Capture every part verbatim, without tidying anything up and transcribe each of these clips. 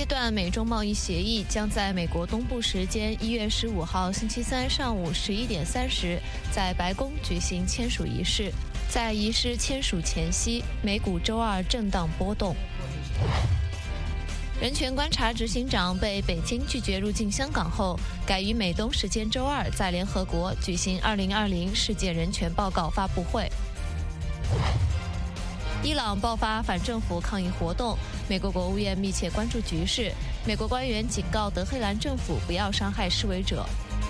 阶段美中贸易协议将在美国东部时间一月十五号星期三上午十一点三十在白宫举行签署仪式。在仪式签署前夕，美股周二震荡波动。人权观察执行长被北京拒绝入境香港后，改于美东时间周二在联合国举行二零二零世界人权报告发布会。伊朗爆发反政府抗议活动，美国国务院密切关注局势。美国官员警告德黑兰政府不要伤害示威者。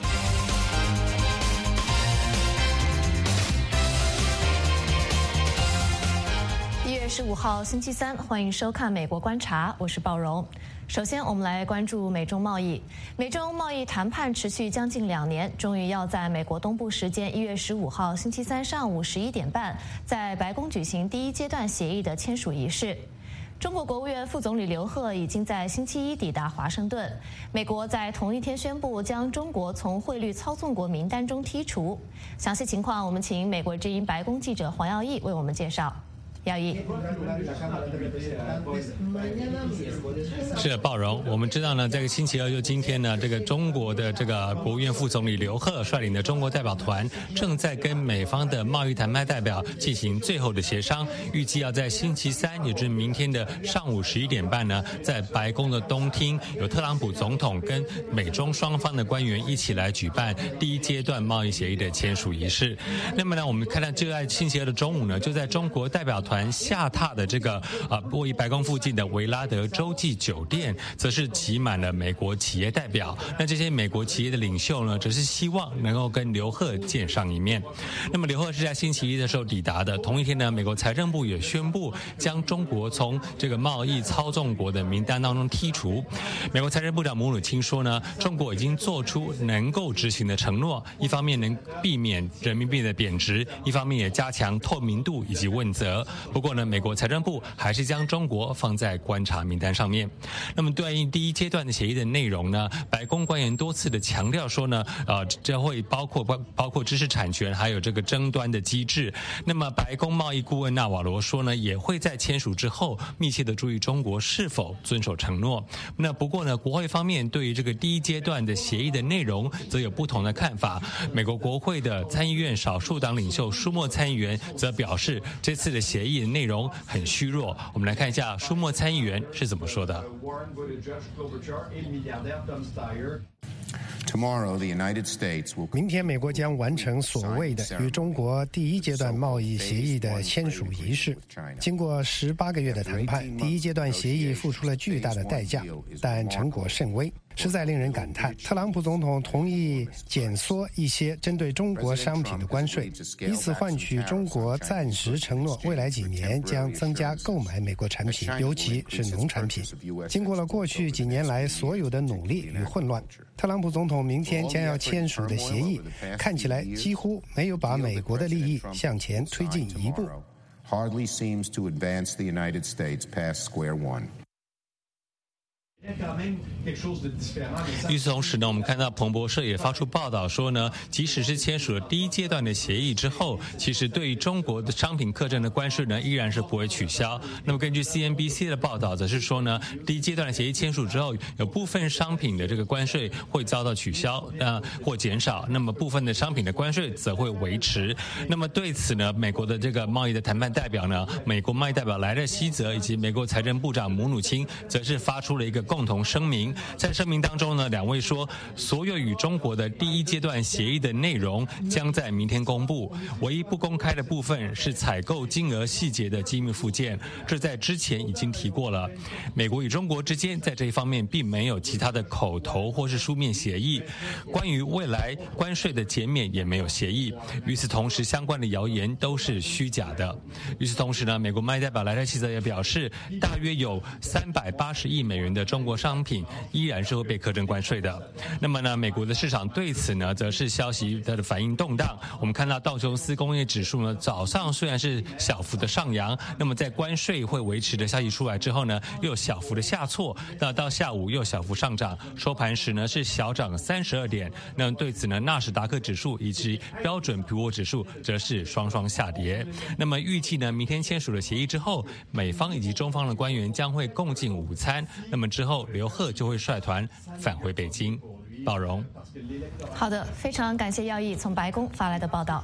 一月十五号星期三，欢迎收看《美国观察》，我是鲍荣。首先，我们来关注美中贸易。美中贸易谈判持续将近两年，终于要在美国东部时间一月十五号星期三上午十一点半，在白宫举行第一阶段协议的签署仪式。中国国务院副总理刘鹤已经在星期一抵达华盛顿。美国在同一天宣布将中国从汇率操纵国名单中剔除。详细情况，我们请美国之音白宫记者黄耀义为我们介绍。耀义， 是的，鲍荣，我们知道呢，这个星期二就今天呢，这个中国的这个国务院副总理刘鹤率领的中国代表团正在跟美方的贸易谈判代表进行最后的协商，预计要在星期三，也就是明天的上午十一点半呢，在白宫的东厅，有特朗普总统跟美中双方的官员一起来举办第一阶段贸易协议的签署仪式。那么呢，我们看到就在星期二的中午呢，就在中国代表团下榻的这个啊位于白宫附近的维拉德洲际酒店，则是挤满了美国企业代表。那这些美国企业的领袖呢，则是希望能够跟刘鹤见上一面。那么刘鹤是在星期一的时候抵达的。同一天呢，美国财政部也宣布将中国从这个贸易操纵国的名单当中剔除。美国财政部长姆努钦说呢，中国已经做出能够执行的承诺，一方面能避免人民币的贬值，一方面也加强透明度以及问责。不过呢，美国财政部还是将中国放在观察名单上面。那么对应第一阶段的协议的内容呢，白宫官员多次的强调说呢，呃，这会包括包括知识产权，还有这个争端的机制。那么白宫贸易顾问纳瓦罗说呢，也会在签署之后密切的注意中国是否遵守承诺。那不过呢，国会方面对于这个第一阶段的协议的内容则有不同的看法。美国国会的参议院少数党领袖舒默参议员则表示，这次的协议的内容很虚弱。我们来看一下舒默参议员是怎么说的。 明天，美国将完成所谓的与中国第一阶段贸易协议的签署仪式。经过十八个月的谈判，第一阶段协议付出了巨大的代价，但成果甚微，实在令人感叹。特朗普总统同意减缩一些针对中国商品的关税，以此换取中国暂时承诺未来几年将增加购买美国产品，尤其是农产品。经过了过去几年来所有的努力与混乱，特朗普总统明天将要签署的协议看起来几乎没有把美国的利益向前推进一步。 Hardly seems to advance the United States past square one. 与此同时呢，我们看到彭博社也发出报道说呢，即使是签署了第一阶段的协议之后，其实对于中国的商品课征的关税呢，依然是不会取消。那么根据 C N B C 的报道，则是说呢，第一阶段的协议签署之后，有部分商品的这个关税会遭到取消，呃或减少，那么部分的商品的关税则会维持。那么对此呢，美国的这个贸易的谈判代表呢，美国贸易代表莱勒希泽以及美国财政部长姆努钦，则是发出了一个共同声明。在声明当中呢，两位说，所有与中国的第一阶段协议的内容将在明天公布，唯一不公开的部分是采购金额细节的机密附件，这在之前已经提过了。美国与中国之间在这一方面并没有其他的口头或是书面协议，关于未来关税的减免也没有协议。与此同时，相关的谣言都是虚假的。与此同时呢，美国贸易代表莱勒希泽也表示，大约有三百八十亿美元的中国商品依然是会被课征关税的。那么呢，美国的市场对此呢，则是消息的反应动荡。我们看到道琼斯工业指数呢，早上虽然是小幅的上扬，那么在关税会维持的消息出来之后呢，又小幅的下挫，那到下午又小幅上涨，收盘时呢是小涨三十二点。那么对此呢，纳斯达克指数以及标准普尔指数则是双双下跌。那么预计呢，明天签署了协议之后，美方以及中方的官员将会共进午餐，那么之后后，刘鹤就会率团返回北京。宝荣， 好的，非常感谢耀毅从白宫发来的报道。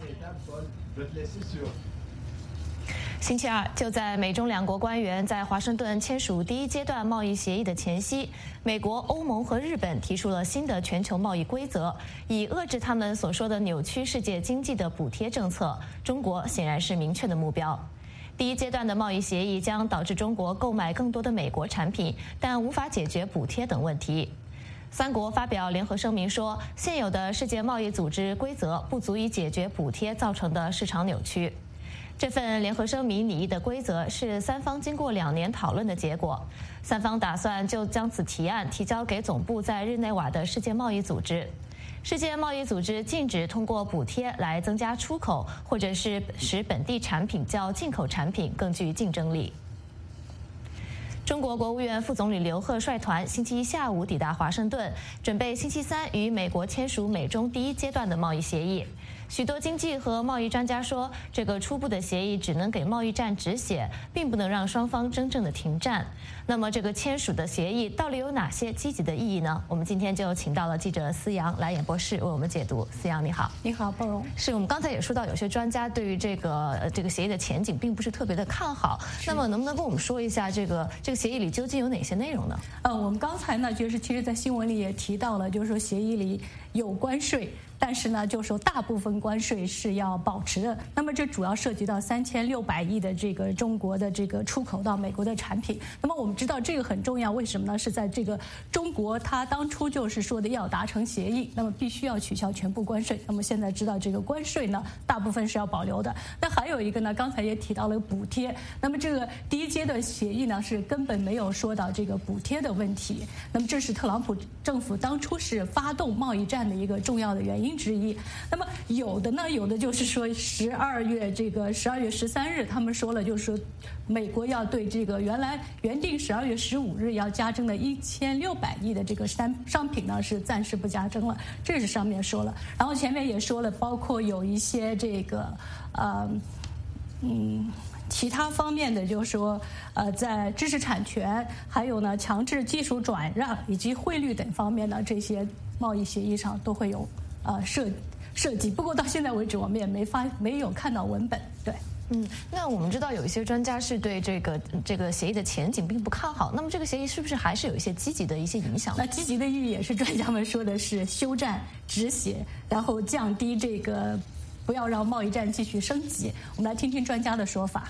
星期二，就在美中两国官员在华盛顿签署第一阶段贸易协议的前夕，美国、欧盟和日本提出了新的全球贸易规则，以遏制他们所说的扭曲世界经济的补贴政策。中国显然是明确的目标。第一阶段的贸易协议将导致中国购买更多的美国产品，但无法解决补贴等问题。三国发表联合声明说，现有的世界贸易组织规则不足以解决补贴造成的市场扭曲。这份联合声明拟议的规则是三方经过两年讨论的结果，三方打算就将此提案提交给总部在日内瓦的世界贸易组织。世界贸易组织禁止通过补贴来增加出口，或者是使本地产品较进口产品更具竞争力。中国国务院副总理刘鹤率团星期一下午抵达华盛顿，准备星期三与美国签署美中第一阶段的贸易协议。许多经济和贸易专家说，这个初步的协议只能给贸易战止血，并不能让双方真正的停战。那么，这个签署的协议到底有哪些积极的意义呢？我们今天就请到了记者思阳来演播室为我们解读。思阳，你好。 你好，包容。 是我们刚才也说到，有些专家对于这个呃这个协议的前景并不是特别的看好。那么，能不能跟我们说一下这个这个协议里究竟有哪些内容呢？ 呃，我们刚才呢，就是其实，在新闻里也提到了，就是说协议里有关税。但是呢，就是说大部分关税是要保持的。那么这主要涉及到三千六百亿的这个中国的这个出口到美国的产品。那么我们知道这个很重要，为什么呢？是在这个中国，它当初就是说的要达成协议，那么必须要取消全部关税。那么现在知道这个关税呢，大部分是要保留的。那还有一个呢，刚才也提到了补贴。那么这个第一阶段协议呢，是根本没有说到这个补贴的问题。那么这是特朗普政府当初是发动贸易战的一个重要的原因之一。那么有的呢，有的就是说十二月这个十二月十三日，他们说了，就是说美国要对这个原来原定十二月十五日要加征的一千六百亿的这个商商品呢，是暂时不加征了，这是上面说了。然后前面也说了，包括有一些这个呃嗯。其他方面的就是说，呃，在知识产权，还有呢强制技术转让以及汇率等方面呢，这些贸易协议上都会有呃涉涉及。不过到现在为止，我们也没发没有看到文本。对， 嗯，那我们知道有一些专家是对这个这个协议的前景并不看好。那么这个协议是不是还是有一些积极的一些影响？ 那积极的意义也是专家们说的是休战止血，然后降低这个。不要让贸易战继续升级。我们来听听专家的说法。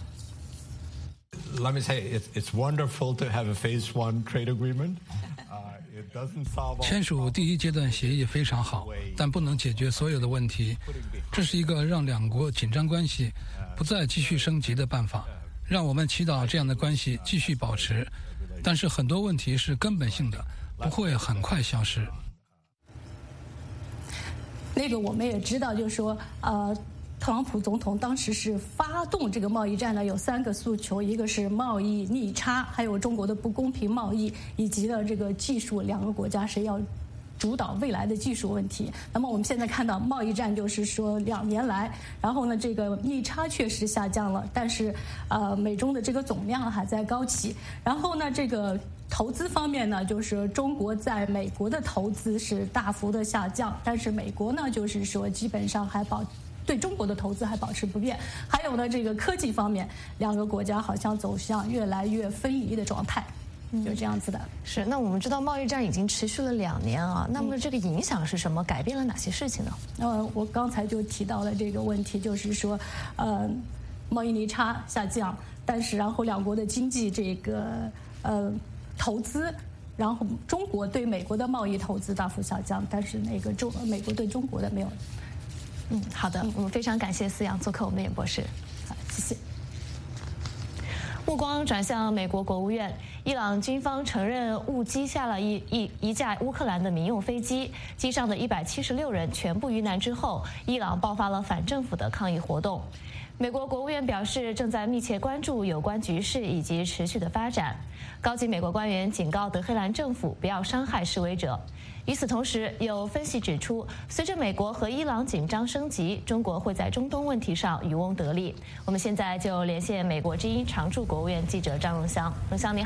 Let me say, it's it's wonderful to have a phase one trade agreement. 签署第一阶段协议非常好，但不能解决所有的问题。这是一个让两国紧张关系不再继续升级的办法。让我们祈祷这样的关系继续保持，但是很多问题是根本性的，不会很快消失。 那个我们也知道，就是说，呃，特朗普总统当时是发动这个贸易战呢，有三个诉求，一个是贸易逆差，还有中国的不公平贸易，以及呢这个技术，两个国家谁要主导未来的技术问题。那么我们现在看到贸易战就是说两年来，然后呢这个逆差确实下降了，但是呃美中的这个总量还在高企。然后呢这个投资方面呢，就是中国在美国的投资是大幅的下降，但是美国呢就是说基本上还保对中国的投资还保持不变。还有呢这个科技方面，两个国家好像走向越来越分离的状态。就这样子的。 是，那我们知道贸易战已经持续了两年啊，那么这个影响是什么？改变了哪些事情呢？ 呃，我刚才就提到了这个问题，就是说，呃，贸易逆差下降，但是然后两国的经济这个呃投资，然后中国对美国的贸易投资大幅下降，但是那个中美国对中国的没有。 嗯，好的，我们非常感谢思阳做客我们的演播室， 好，谢谢。 目光转向美国国务院，伊朗军方承认误击下了一一一架乌克兰的民用飞机，机上的一百七十六人全部遇难之后，伊朗爆发了反政府的抗议活动。美国国务院表示，正在密切关注有关局势以及持续的发展。高级美国官员警告德黑兰政府不要伤害示威者。与此同时，有分析指出，随着美国和伊朗紧张升级，中国会在中东问题上渔翁得利。我们现在就连线美国之音常驻国务院记者张荣香。荣香，你好。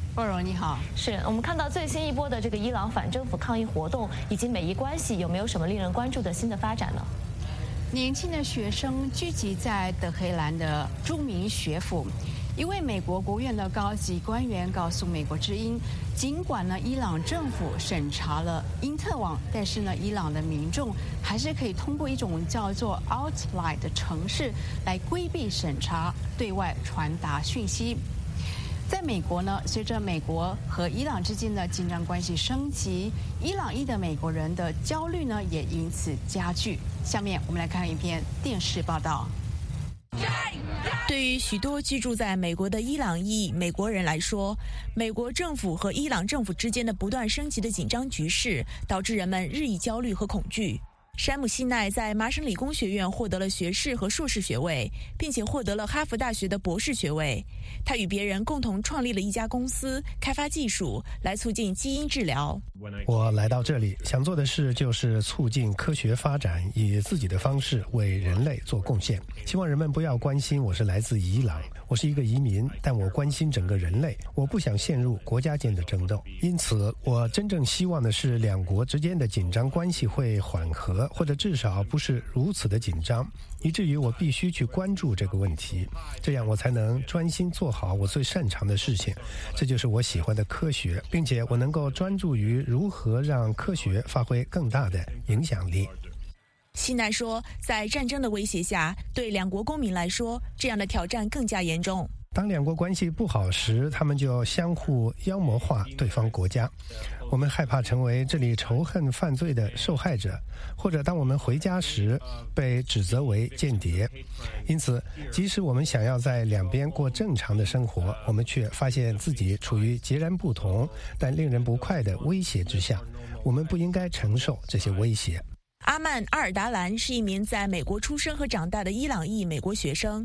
鲍荣你好， 是我们看到最新一波的这个伊朗反政府抗议活动以及美伊关系，有没有什么令人关注的新的发展呢？ 年轻的学生聚集在德黑兰的著名学府，一位美国国务院的高级官员告诉美国之音，尽管呢伊朗政府审查了因特网，但是呢伊朗的民众还是可以通过一种叫做 Outline 的程式来规避审查，对外传达讯息。在美国呢，随着美国和伊朗之间的紧张关系升级，伊朗裔的美国人的焦虑呢也因此加剧。下面我们来看一篇电视报道。 对于许多居住在美国的伊朗裔美国人来说，美国政府和伊朗政府之间的不断升级的紧张局势，导致人们日益焦虑和恐惧。山姆·希奈在麻省理工学院获得了学士和硕士学位，并且获得了哈佛大学的博士学位。他与别人共同创立了一家公司，开发技术来促进基因治疗。 我来到这里想做的事就是促进科学发展，以自己的方式为人类做贡献。希望人们不要关心我是来自伊朗，我是一个移民，但我关心整个人类，我不想陷入国家间的争斗。因此我真正希望的是两国之间的紧张关系会缓和，或者至少不是如此的紧张，以至于我必须去关注这个问题，这样我才能专心做好我最擅长的事情，这就是我喜欢的科学，并且我能够专注于如何让科学发挥更大的影响力。 希奈说，在战争的威胁下，对两国公民来说，这样的挑战更加严重。 当两国关系不好时，他们就相互妖魔化对方国家。我们害怕成为这里仇恨犯罪的受害者，或者当我们回家时被指责为间谍。因此，即使我们想要在两边过正常的生活，我们却发现自己处于截然不同但令人不快的威胁之下。我们不应该承受这些威胁。 阿曼·阿尔达兰是一名在美国出生和长大的伊朗裔美国学生。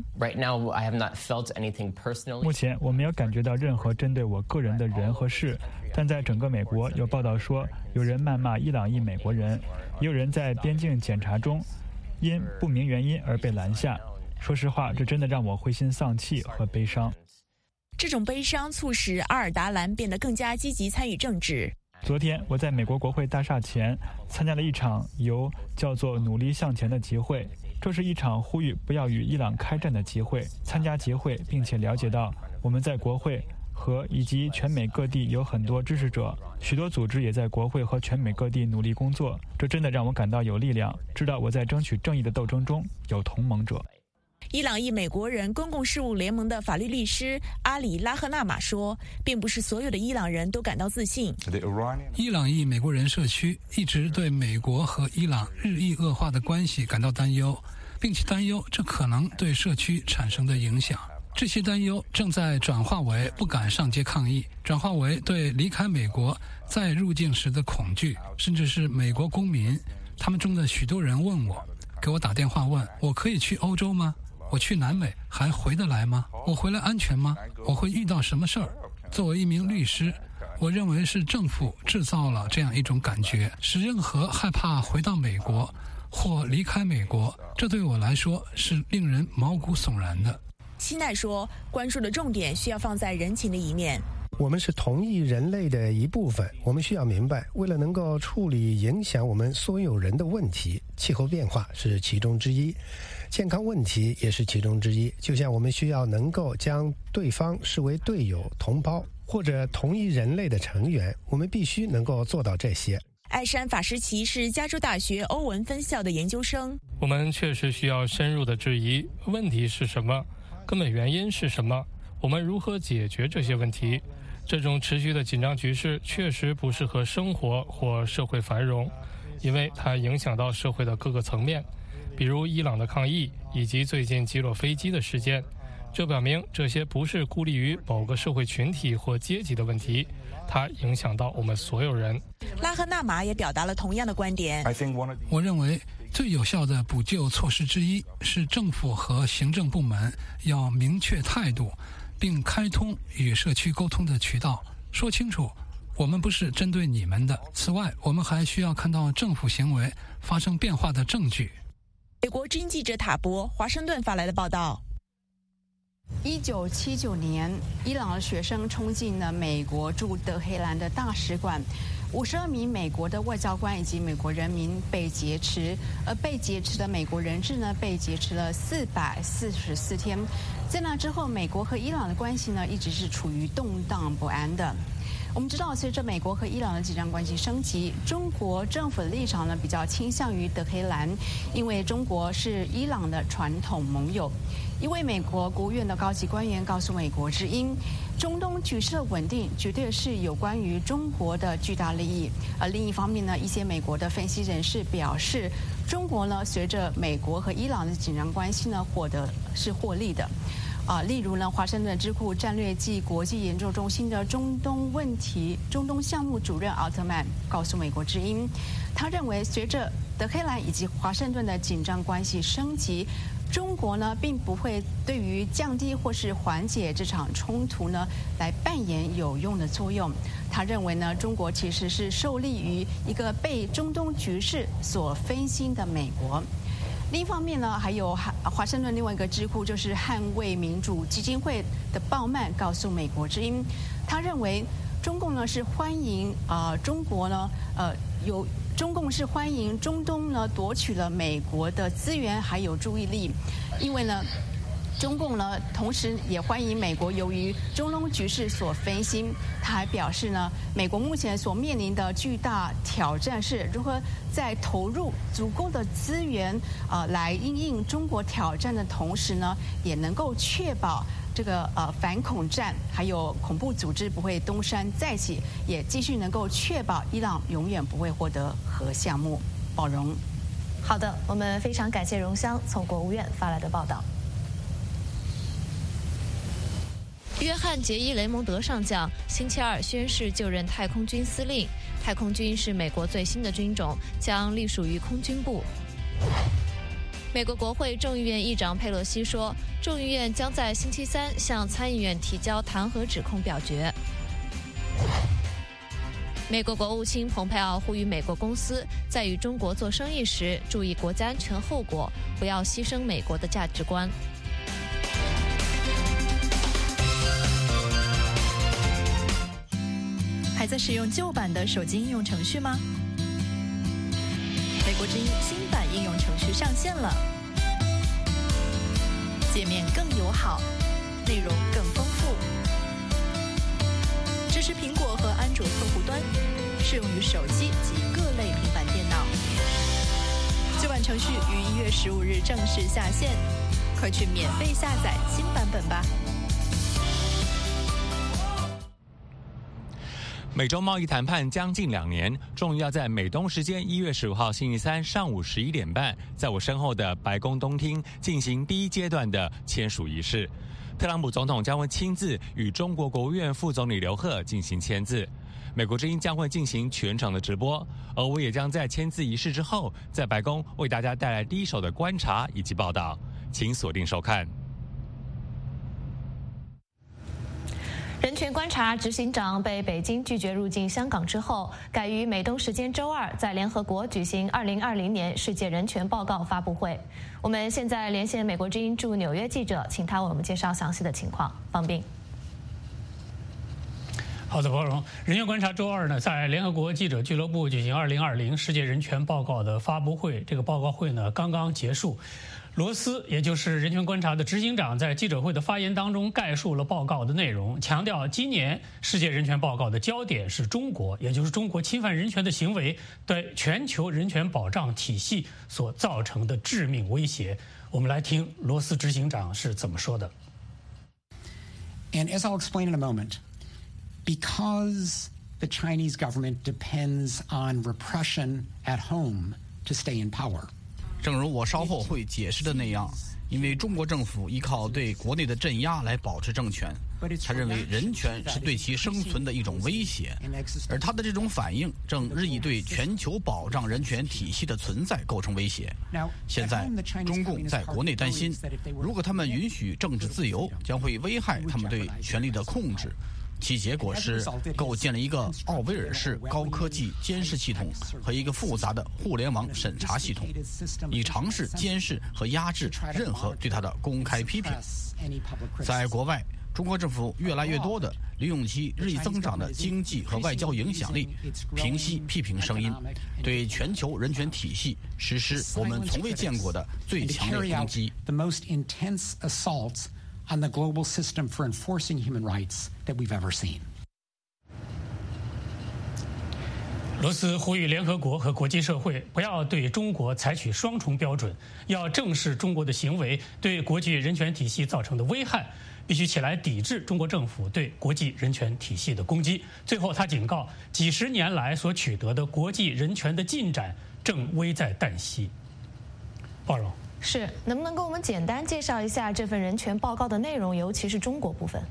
目前我没有感觉到任何针对我个人的人和事，但在整个美国有报道说有人谩骂伊朗裔美国人，也有人在边境检查中因不明原因而被拦下。说实话，这真的让我灰心丧气和悲伤。 这种悲伤促使阿尔达兰变得更加积极参与政治。 昨天我在美国国会大厦前参加了一场由叫做努力向前的集会，这是一场呼吁不要与伊朗开战的集会。参加集会并且了解到我们在国会和以及全美各地有很多支持者，许多组织也在国会和全美各地努力工作，这真的让我感到有力量，知道我在争取正义的斗争中有同盟者。 伊朗裔美国人公共事务联盟的法律律师阿里拉赫纳马说，并不是所有的伊朗人都感到自信。 伊朗裔美国人社区一直对美国和伊朗日益恶化的关系感到担忧，并且担忧这可能对社区产生的影响。这些担忧正在转化为不敢上街抗议，转化为对离开美国再入境时的恐惧，甚至是美国公民。他们中的许多人问我，给我打电话问我可以去欧洲吗？我去南美还回得来吗？我回来安全吗？我会遇到什么事儿？作为一名律师，我认为是政府制造了这样一种感觉，使任何害怕回到美国或离开美国，这对我来说是令人毛骨悚然的。 希奈说，关注的重点需要放在人情的一面。 我们是同一人类的一部分，我们需要明白，为了能够处理影响我们所有人的问题，气候变化是其中之一，健康问题也是其中之一。就像我们需要能够将对方视为队友、同胞或者同一人类的成员，我们必须能够做到这些。 艾山法什奇是加州大学欧文分校的研究生。 我们确实需要深入的质疑，问题是什么？根本原因是什么？我们如何解决这些问题？这种持续的紧张局势确实不适合生活或社会繁荣，因为它影响到社会的各个层面，比如伊朗的抗议以及最近击落飞机的事件。这表明这些不是孤立于某个社会群体或阶级的问题，它影响到我们所有人。 拉赫纳马也表达了同样的观点。 我认为最有效的补救措施之一是政府和行政部门要明确态度，并开通与社区沟通的渠道，说清楚我们不是针对你们的。此外，我们还需要看到政府行为发生变化的证据。 美国之音记者塔博华盛顿发来的报道。 一九七九年，伊朗的学生冲进了美国驻德黑兰的大使馆，五十二名美国的外交官以及美国人民被劫持，而被劫持的美国人质呢，被劫持了四百四十四天。在那之后，美国和伊朗的关系呢，一直是处于动荡不安的。我们知道，随着美国和伊朗的紧张关系升级，中国政府的立场呢比较倾向于德黑兰，因为中国是伊朗的传统盟友。一位美国国务院的高级官员告诉美国之音，中东局势的稳定绝对是有关于中国的巨大利益。而另一方面呢，一些美国的分析人士表示，中国呢随着美国和伊朗的紧张关系呢获得是获利的。啊，例如呢，华盛顿智库战略暨国际研究中心的中东问题中东项目主任奥特曼告诉美国之音，他认为随着德黑兰以及华盛顿的紧张关系升级，中国呢并不会对于降低或是缓解这场冲突呢来扮演有用的作用。他认为呢，中国其实是受利于一个被中东局势所分心的美国。另一方面呢，还有华盛顿另外一个智库就是捍卫民主基金会的鲍曼告诉美国之音，他认为中共呢是欢迎啊、呃、中国呢呃有中共是欢迎中东呢夺取了美国的资源还有注意力，因为呢中共呢同时也欢迎美国由于中东局势所分心。他还表示呢，美国目前所面临的巨大挑战是如何在投入足够的资源啊、呃、来因应中国挑战的同时呢，也能够确保这个呃反恐战还有恐怖组织不会东山再起，也继续能够确保伊朗永远不会获得核项目。宝荣， 好的，我们非常感谢荣香从国务院发来的报道。约翰·杰伊·雷蒙德上将星期二宣誓就任太空军司令。太空军是美国最新的军种，将隶属于空军部。美国国会众议院议长佩洛西说，众议院将在星期三向参议院提交弹劾指控表决。美国国务卿蓬佩奥呼吁美国公司在与中国做生意时注意国家安全后果，不要牺牲美国的价值观。 还在使用旧版的手机应用程序吗？美国之音新版应用程序上线了，界面更友好，内容更丰富，支持苹果和安卓客户端，适用于手机及各类平板电脑。旧版程序于一月十五日正式下线，快去免费下载新版本吧。 美中贸易谈判将近两年，终于要在美东时间一月十五号星期三上午十一点半，在我身后的白宫东厅进行第一阶段的签署仪式。特朗普总统将会亲自与中国国务院副总理刘鹤进行签字。美国之音将会进行全程的直播，而我也将在签字仪式之后，在白宫为大家带来第一手的观察以及报道，请锁定收看。 人权观察执行长被北京拒绝入境香港之后，改于美东时间周二在联合国举行二零二零年世界人权报告发布会。我们现在连线美国之音驻纽约记者，请他为我们介绍详细的情况。方斌。 好的，包容。人权观察周二呢，在联合国记者俱乐部举行二零二零世界人权报告的发布会。这个报告会呢刚刚结束。罗斯，也就是人权观察的执行长，在记者会的发言当中概述了报告的内容，强调今年世界人权报告的焦点是中国，也就是中国侵犯人权的行为对全球人权保障体系所造成的致命威胁。我们来听罗斯执行长是怎么说的。 And as I'll explain in a moment, because the Chinese government depends on repression at home to stay in power. 正如我稍后会解释的那样，因为中国政府依靠对国内的镇压来保持政权，他认为人权是对其生存的一种威胁，而他的这种反应正日益对全球保障人权体系的存在构成威胁。现在，中共在国内担心，如果他们允许政治自由，将会危害他们对权力的控制。 其结果是构建了一个奥威尔式高科技监视系统和一个复杂的互联网审查系统，以尝试监视和压制任何对他的公开批评。在国外，中国政府越来越多地利用其日益增长的经济和外交影响力，平息批评声音，对全球人权体系实施我们从未见过的最强烈攻击。 On the global system for enforcing human rights that we've ever seen. 罗斯呼吁联合国和国际社会不要对中国采取双重标准，要正视中国的行为对国际人权体系造成的危害，必须起来抵制中国政府对国际人权体系的攻击。最后，他警告，几十年来所取得的国际人权的进展正危在旦夕。包容。 是，能不能跟我们简单介绍一下这份人权报告的内容，尤其是中国部分？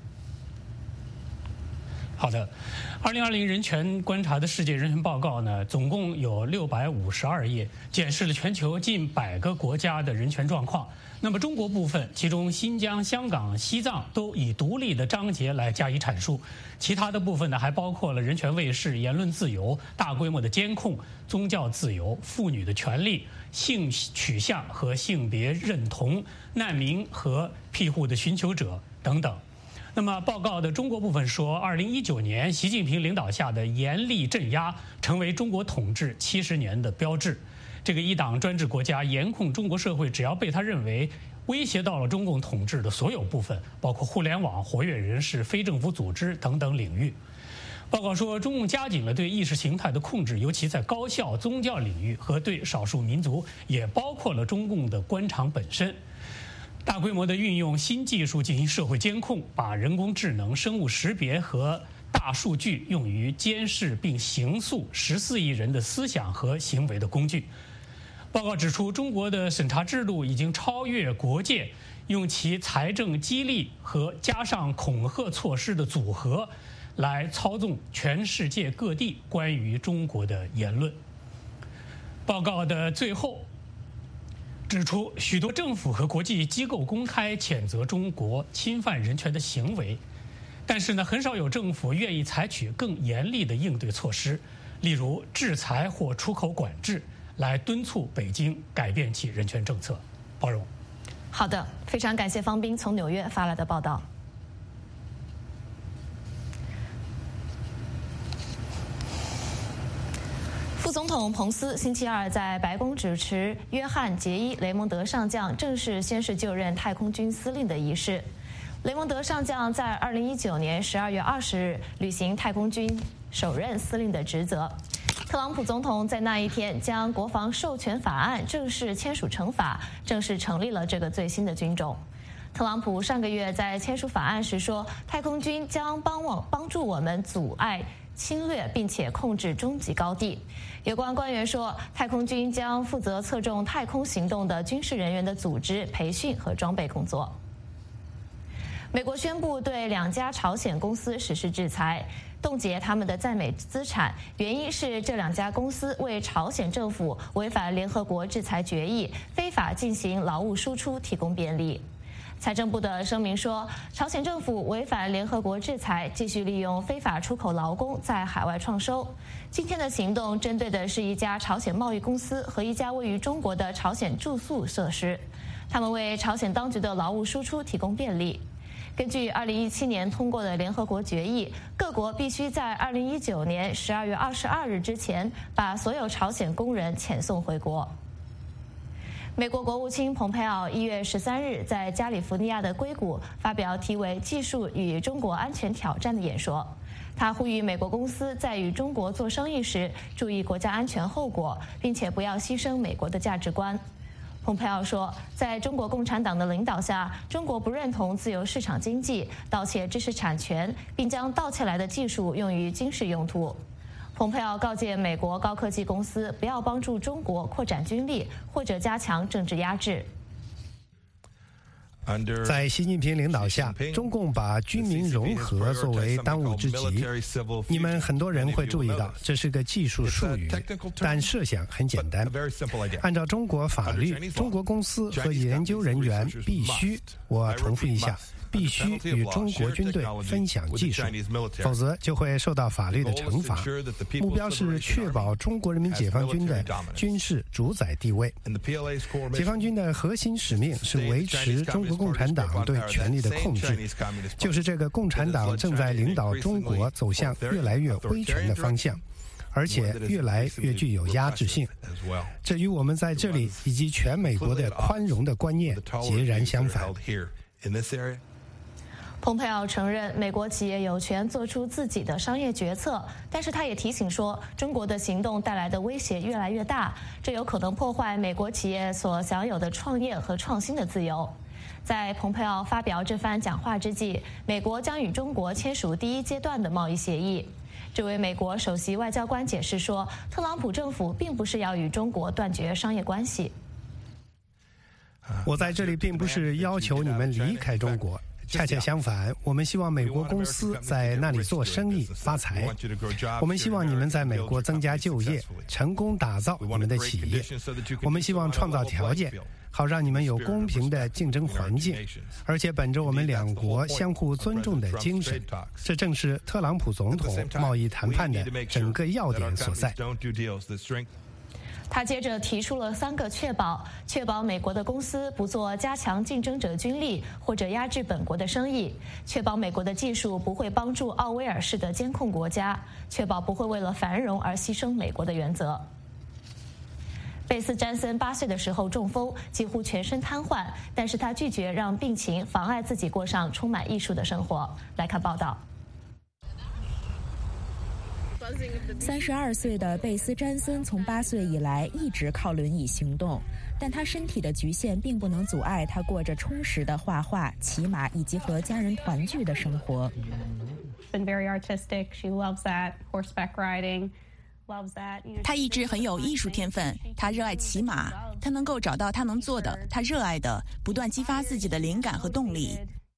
好的，二零二零人权观察的世界人权报告呢，总共有六百五十二页，检视了全球近百个国家的人权状况。那么中国部分，其中新疆、香港、西藏都以独立的章节来加以阐述，其他的部分呢，还包括了人权卫士、言论自由、大规模的监控、宗教自由、妇女的权利、性取向和性别认同、难民和庇护的寻求者等等。那么报告的中国部分说，二零一九年习近平领导下的严厉镇压成为中国统治七十年的标志。这个一党专制国家严控中国社会，只要被他认为威胁到了中共统治的所有部分，包括互联网、活跃人士、非政府组织等等领域。报告说，中共加紧了对意识形态的控制，尤其在高校、宗教领域和对少数民族，也包括了中共的官场本身。大规模的运用新技术进行社会监控，把人工智能、生物识别和大数据用于监视并刑诉十四亿人的思想和行为的工具。报告指出，中国的审查制度已经超越国界，用其财政激励和加上恐吓措施的组合来操纵全世界各地关于中国的言论。报告的最后指出，许多政府和国际机构公开谴责中国侵犯人权的行为，但是呢，很少有政府愿意采取更严厉的应对措施，例如制裁或出口管制，来敦促北京改变其人权政策。包容。 好的，非常感谢方斌从纽约发来的报道。副总统彭斯星期二在白宫主持约翰·杰伊·雷蒙德上将正式宣誓就任太空军司令的仪式。雷蒙德上将在二零一九年十二月二十日履行太空军首任司令的职责。特朗普总统在那一天将国防授权法案正式签署成法，正式成立了这个最新的军种。特朗普上个月在签署法案时说，太空军将帮我帮助我们阻碍侵略，并且控制终极高地。有关官员说，太空军将负责侧重太空行动的军事人员的组织、培训和装备工作。美国宣布对两家朝鲜公司实施制裁，冻结他们的在美资产，原因是这两家公司为朝鲜政府违反联合国制裁决议，非法进行劳务输出提供便利。财政部的声明说，朝鲜政府违反联合国制裁，继续利用非法出口劳工在海外创收。今天的行动针对的是一家朝鲜贸易公司和一家位于中国的朝鲜住宿设施，他们为朝鲜当局的劳务输出提供便利。根据二零一七年通过的联合国决议，各国必须在二零一九年十二月二十二日之前把所有朝鲜工人遣送回国。美国国务卿蓬佩奥一月十三日在加利福尼亚的硅谷发表题为“技术与中国安全挑战”的演说。他呼吁美国公司在与中国做生意时注意国家安全后果，并且不要牺牲美国的价值观。蓬佩奥说，在中国共产党的领导下，中国不认同自由市场经济，盗窃知识产权，并将盗窃来的技术用于军事用途。蓬佩奥告诫美国高科技公司不要帮助中国扩展军力或者加强政治压制。 在习近平领导下，中共把军民融合作为当务之急。你们很多人会注意到，这是个技术术语，但设想很简单。按照中国法律，中国公司和研究人员必须，我重复一下，必须与中国军队分享技术，否则就会受到法律的惩罚。目标是确保中国人民解放军的军事主宰地位。解放军的核心使命是维持中国共产党对权力的控制，就是这个共产党正在领导中国走向越来越威权的方向，而且越来越具有压制性。这与我们在这里以及全美国的宽容的观念截然相反。 蓬佩奥承认美国企业有权做出自己的商业决策，但是他也提醒说，中国的行动带来的威胁越来越大，这有可能破坏美国企业所享有的创业和创新的自由。在蓬佩奥发表这番讲话之际，美国将与中国签署第一阶段的贸易协议。这位美国首席外交官解释说，特朗普政府并不是要与中国断绝商业关系。 我在这里并不是要求你们离开中国。恰恰相反，我们希望美国公司在那里做生意发财。我们希望你们在美国增加就业，成功打造你们的企业。我们希望创造条件，好让你们有公平的竞争环境，而且本着我们两国相互尊重的精神。这正是特朗普总统贸易谈判的整个要点所在。 他接着提出了三个确保：确保美国的公司不做加强竞争者军力或者压制本国的生意；确保美国的技术不会帮助奥威尔式的监控国家；确保不会为了繁荣而牺牲美国的原则。贝斯詹森八岁的时候中风，几乎全身瘫痪，但是他拒绝让病情妨碍自己过上充满艺术的生活。来看报道。 三十二岁的贝斯詹森从八岁以来一直靠轮椅行动，但他身体的局限并不能阻碍他过着充实的画画、骑马以及和家人团聚的生活。 他一直很有艺术天分，他热爱骑马，他能够找到他能做的，他热爱的，不断激发自己的灵感和动力。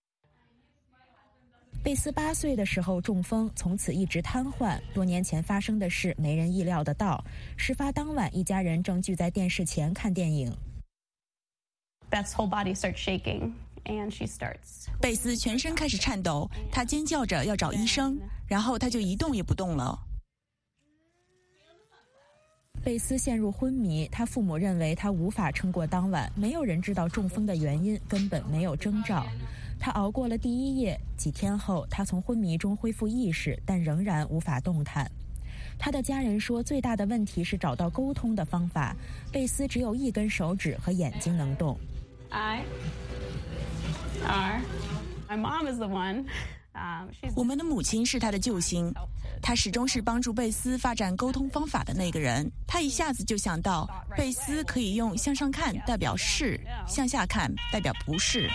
贝斯八岁的时候中风，从此一直瘫痪。多年前发生的事没人意料得到。事发当晚，一家人正聚在电视前看电影。 Beth's whole body starts shaking, and she starts. 贝斯全身开始颤抖，她尖叫着要找医生，然后她就一动也不动了。 贝斯陷入昏迷，他父母认为他无法撑过当晚，没有人知道中风的原因，根本没有征兆。他熬过了第一夜，几天后，他从昏迷中恢复意识，但仍然无法动弹。他的家人说，最大的问题是找到沟通的方法。贝斯只有一根手指和眼睛能动。 I, R, my mom is the one. 我们的母亲是他的救星，他始终是帮助贝斯发展沟通方法的那个人。他一下子就想到，贝斯可以用向上看代表是，向下看代表不是。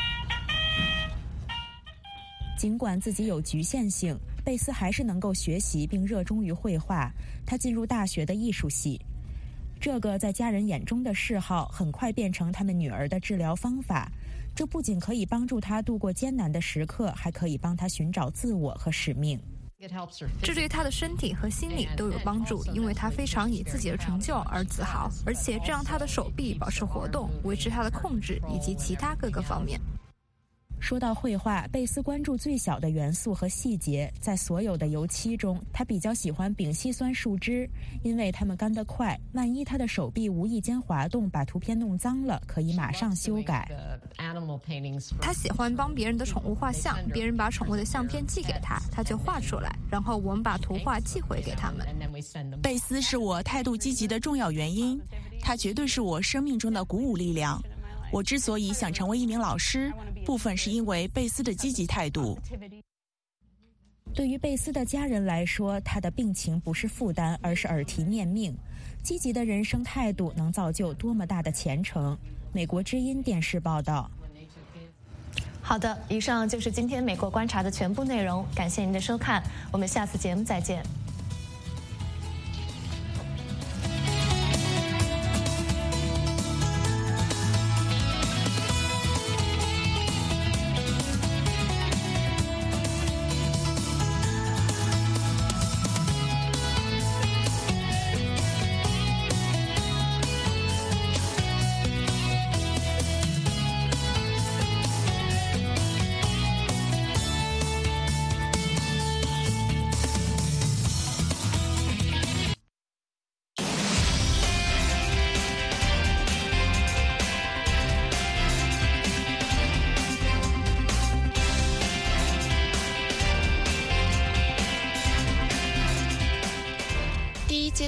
尽管自己有局限性，贝斯还是能够学习并热衷于绘画。他进入大学的艺术系，这个在家人眼中的嗜好很快变成他们女儿的治疗方法。这不仅可以帮助他度过艰难的时刻，还可以帮他寻找自我和使命。 这对他的身体和心理都有帮助，因为他非常以自己的成就而自豪，而且这让他的手臂保持活动，维持他的控制以及其他各个方面。 说到绘画，贝斯关注最小的元素和细节。在所有的油漆中，他比较喜欢丙烯酸树枝，因为它们干得快。万一他的手臂无意间滑动，把图片弄脏了，可以马上修改。 他喜欢帮别人的宠物画像，别人把宠物的相片寄给他，他就画出来，然后我们把图画寄回给他们。 贝斯是我态度积极的重要原因，他绝对是我生命中的鼓舞力量。我之所以想成为一名老师，部分是因为贝斯的积极态度。 对于贝斯的家人来说，他的病情不是负担，而是耳提面命。积极的人生态度能造就多么大的前程。美国之音电视报道。 好的，以上就是今天美国观察的全部内容，感谢您的收看，我们下次节目再见。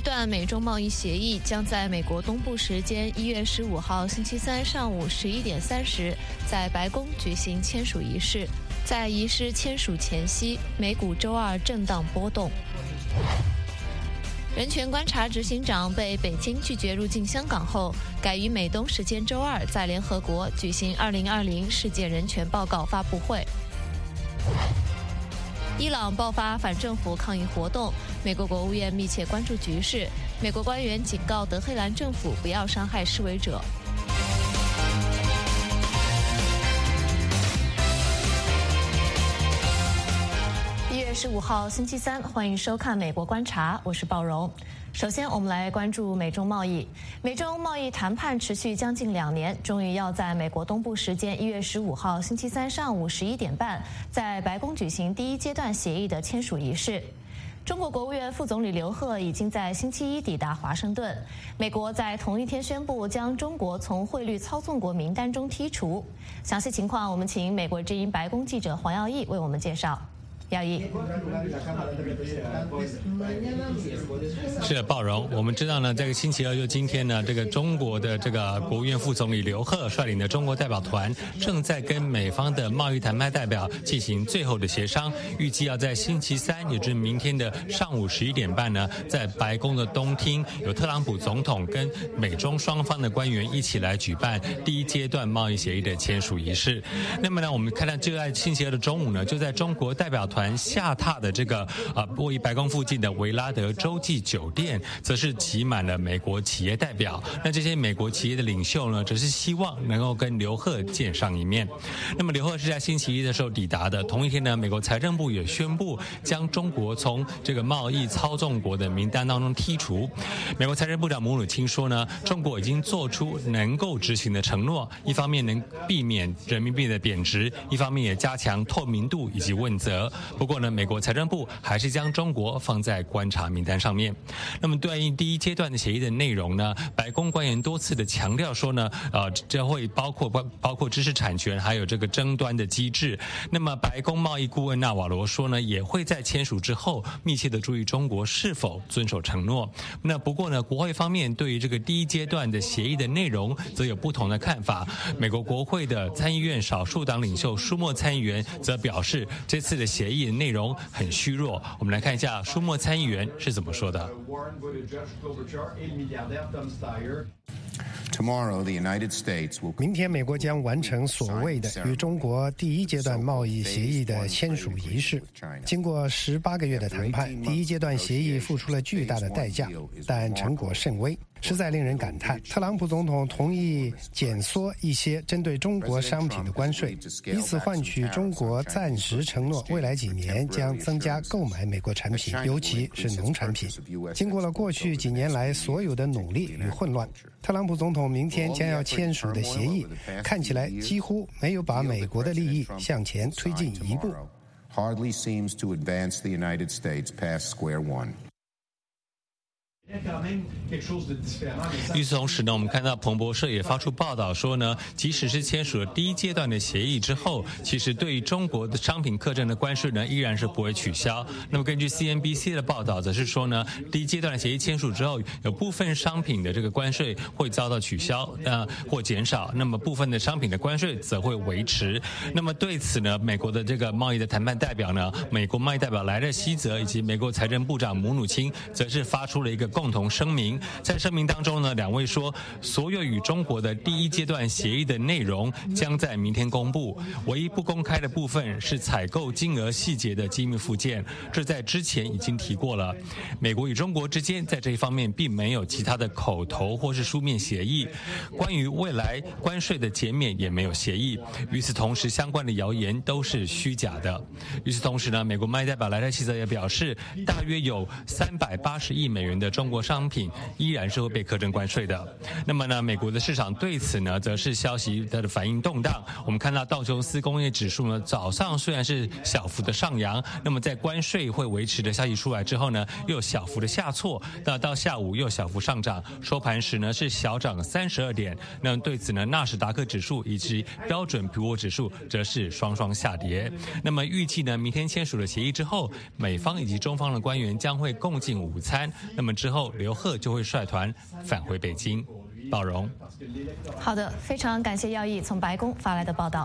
段美中贸易协议将在美国东部时间一月十五号星期三上午十一点三十在白宫举行签署仪式。在仪式签署前夕，美股周二震荡波动。人权观察执行长被北京拒绝入境香港后，改于美东时间周二在联合国举行二零二零世界人权报告发布会。伊朗爆发反政府抗议活动，美国国务院密切关注局势。美国官员警告德黑兰政府不要伤害示威者。一月十五号星期三，欢迎收看《美国观察》，我是鲍荣。首先，我们来关注美中贸易。美中贸易谈判持续将近两年，终于要在美国东部时间一月十五号星期三上午十一点半，在白宫举行第一阶段协议的签署仪式。中国国务院副总理刘鹤已经在星期一抵达华盛顿。美国在同一天宣布将中国从汇率操纵国名单中剔除。详细情况，我们请美国之音白宫记者黄耀义为我们介绍。耀义， 是的，鲍荣。我们知道呢，这个星期二就今天呢，这个中国的这个国务院副总理刘鹤率领的中国代表团正在跟美方的贸易谈判代表进行最后的协商，预计要在星期三，也就是明天的上午十一点半呢，在白宫的东厅，有特朗普总统跟美中双方的官员一起来举办第一阶段贸易协议的签署仪式。那么呢，我们看到就在星期二的中午呢，就在中国代表团下榻的这个呃位于白宫附近的维拉德洲际酒店，则是挤满了美国企业代表。那这些美国企业的领袖呢，则是希望能够跟刘鹤见上一面。那么刘鹤是在星期一的时候抵达的。同一天呢，美国财政部也宣布将中国从这个贸易操纵国的名单当中剔除。美国财政部长姆努钦说呢，中国已经做出能够执行的承诺，一方面能避免人民币的贬值，一方面也加强透明度以及问责。不过呢，美国财政部还是将中国放在观察名单上面。那么对应第一阶段的协议的内容呢，白宫官员多次的强调说呢，呃，这会包括包括知识产权，还有这个争端的机制。那么白宫贸易顾问纳瓦罗说呢，也会在签署之后密切的注意中国是否遵守承诺。那不过呢，国会方面对于这个第一阶段的协议的内容则有不同的看法。美国国会的参议院少数党领袖舒默参议员则表示，这次的协议内容很虚弱。我们来看一下舒默参议员是怎么说的。 明天，美国将完成所谓的与中国第一阶段贸易协议的签署仪式。经过十八个月的谈判，第一阶段协议付出了巨大的代价，但成果甚微，实在令人感叹。特朗普总统同意减缩一些针对中国商品的关税，以此换取中国暂时承诺未来几年将增加购买美国产品，尤其是农产品。经过了过去几年来所有的努力与混乱，特朗普总统明天将要签署的协议看起来几乎没有把美国的利益向前推进一步。 Hardly seems to advance the United States past square one. 与此同时呢，我们看到彭博社也发出报道说呢，即使是签署了第一阶段的协议之后，其实对于中国的商品课征的关税呢，依然是不会取消。那么根据 C N B C 的报道，则是说呢，第一阶段的协议签署之后，有部分商品的这个关税会遭到取消，呃或减少，那么部分的商品的关税则会维持。那么对此呢，美国的这个贸易的谈判代表呢，美国贸易代表莱勒希泽以及美国财政部长姆努钦，则是发出了一个共同声明。在声明当中呢，两位说，所有与中国的第一阶段协议的内容将在明天公布，唯一不公开的部分是采购金额细节的机密附件，这在之前已经提过了。美国与中国之间在这一方面并没有其他的口头或是书面协议，关于未来关税的减免也没有协议。与此同时，相关的谣言都是虚假的。与此同时呢，美国贸易代表莱特希泽也表示，大约有三百八十亿美元的中国商品依然是会被课征关税的。那么呢，美国的市场对此呢，则是消息的反应动荡。我们看到道琼斯工业指数呢，早上虽然是小幅的上扬，那么在关税会维持的消息出来之后呢，又小幅的下挫，那到下午又小幅上涨，收盘时呢是小涨三十二点。那么对此呢，纳斯达克指数以及标准普尔指数则是双双下跌。那么预计呢，明天签署了协议之后，美方以及中方的官员将会共进午餐。那么之后后，刘鹤就会率团返回北京。鲍荣， 好的，非常感谢耀义从白宫发来的报道。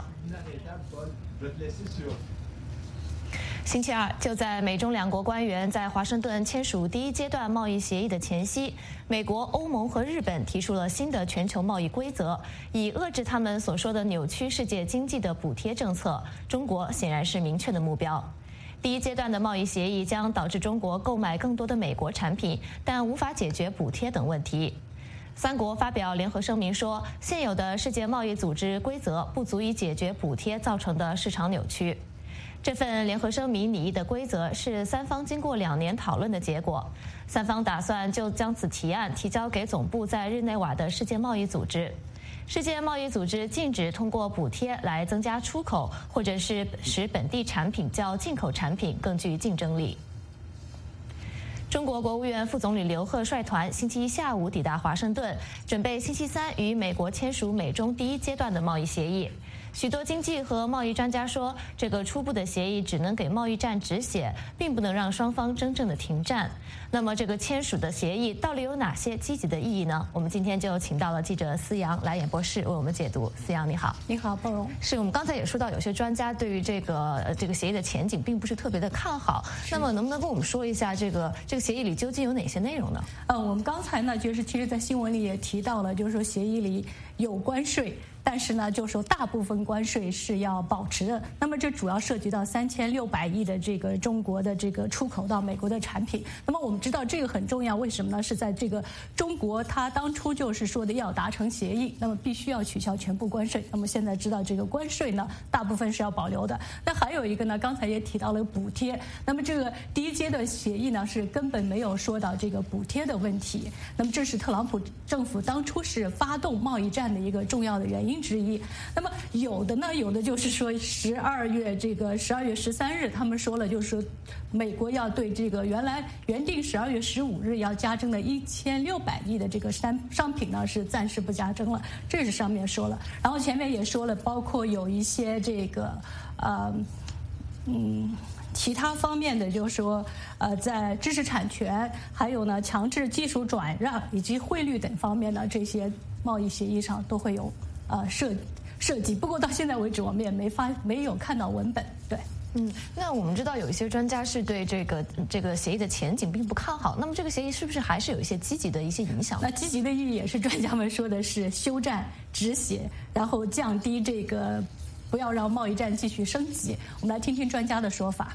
星期二，就在美中两国官员在华盛顿签署第一阶段贸易协议的前夕，美国、欧盟和日本提出了新的全球贸易规则，以遏制他们所说的扭曲世界经济的补贴政策。中国显然是明确的目标。第一阶段的贸易协议将导致中国购买更多的美国产品，但无法解决补贴等问题。三国发表联合声明说，现有的世界贸易组织规则不足以解决补贴造成的市场扭曲。这份联合声明拟议的规则是三方经过两年讨论的结果，三方打算就将此提案提交给总部在日内瓦的世界贸易组织。世界贸易组织禁止通过补贴来增加出口，或者是使本地产品较进口产品更具竞争力。中国国务院副总理刘鹤率团星期一下午抵达华盛顿，准备星期三与美国签署美中第一阶段的贸易协议。许多经济和贸易专家说，这个初步的协议只能给贸易战止血，并不能让双方真正的停战。那么，这个签署的协议到底有哪些积极的意义呢？我们今天就请到了记者思阳来演播室为我们解读。思阳，你好。 你好，鲍荣。 是我们刚才也说到，有些专家对于这个呃这个协议的前景并不是特别的看好。那么，能不能跟我们说一下这个这个协议里究竟有哪些内容呢？ 呃，我们刚才呢，就是其实，在新闻里也提到了，就是说协议里有关税。但是呢，就是说大部分关税是要保持的。那么这主要涉及到三千六百亿的这个中国的这个出口到美国的产品。那么我们知道这个很重要，为什么呢？是在这个中国，它当初就是说的要达成协议，那么必须要取消全部关税。那么现在知道这个关税呢，大部分是要保留的。那还有一个呢，刚才也提到了补贴。那么这个第一阶段协议呢，是根本没有说到这个补贴的问题。那么这是特朗普政府当初是发动贸易战的一个重要的原因之一。那么有的呢，有的就是说十二月这个十二月十三日，他们说了，就是说美国要对这个原来原定十二月十五日要加征的一千六百亿的这个商商品呢，是暂时不加征了，这是上面说了。然后前面也说了，包括有一些这个呃嗯。其他方面的，就是说，呃，在知识产权，还有呢，强制技术转让以及汇率等方面呢，这些贸易协议上都会有呃涉涉及。不过到现在为止，我们也没发没有看到文本。对， 嗯，那我们知道有一些专家是对这个这个协议的前景并不看好。那么这个协议是不是还是有一我们积极的一些影响？ 那积极的意义也是专家们说的是休战止血，然后降低这个。不要让贸易战继续升级。我们来听听专家的说法。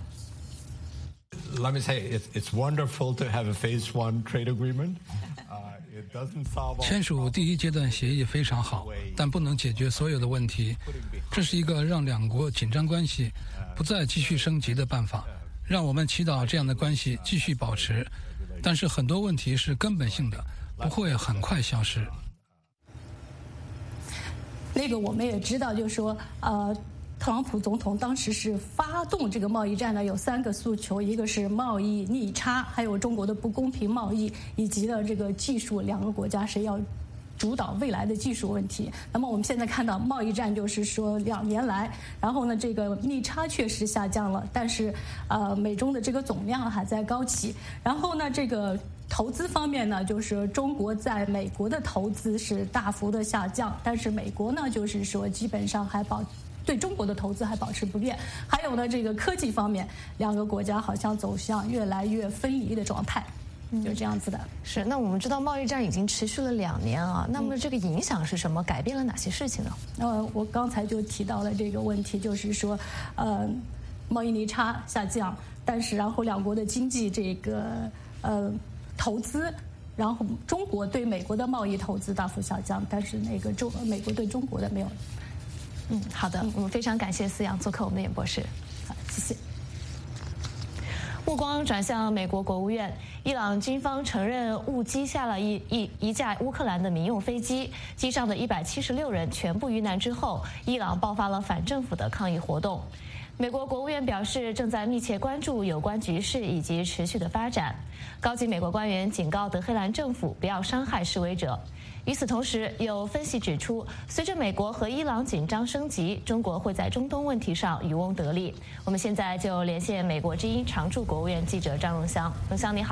Let me say, it's it's wonderful to have a phase one trade agreement. 签署第一阶段协议非常好，但不能解决所有的问题。这是一个让两国紧张关系不再继续升级的办法。让我们祈祷这样的关系继续保持，但是很多问题是根本性的，不会很快消失。 那个我们也知道，就是说，呃，特朗普总统当时是发动这个贸易战呢，有三个诉求，一个是贸易逆差，还有中国的不公平贸易，以及呢这个技术，两个国家是要主导未来的技术问题。那么我们现在看到贸易战就是说两年来，然后呢这个逆差确实下降了，但是呃美中的这个总量还在高企。然后呢这个投资方面呢，就是中国在美国的投资是大幅的下降，但是美国呢就是说基本上还保对中国的投资还保持不变。还有呢这个科技方面，两个国家好像走向越来越分离的状态。就这样子的。 是，那我们知道贸易战已经持续了两年啊，那么这个影响是什么？改变了哪些事情呢？ 呃，我刚才就提到了这个问题，就是说，呃，贸易逆差下降，但是然后两国的经济这个呃投资，然后中国对美国的贸易投资大幅下降，但是那个中美国对中国的没有。 嗯，好的，我们非常感谢思阳做客我们的演播室。 好，谢谢。 目光转向美国国务院，伊朗军方承认误击下了一一一架乌克兰的民用飞机，机上的一百七十六人全部遇难之后，伊朗爆发了反政府的抗议活动。美国国务院表示，正在密切关注有关局势以及持续的发展。高级美国官员警告德黑兰政府不要伤害示威者。与此同时，有分析指出，随着美国和伊朗紧张升级，中国会在中东问题上渔翁得利。我们现在就连线美国之音常驻国务院记者张荣香。荣香你好。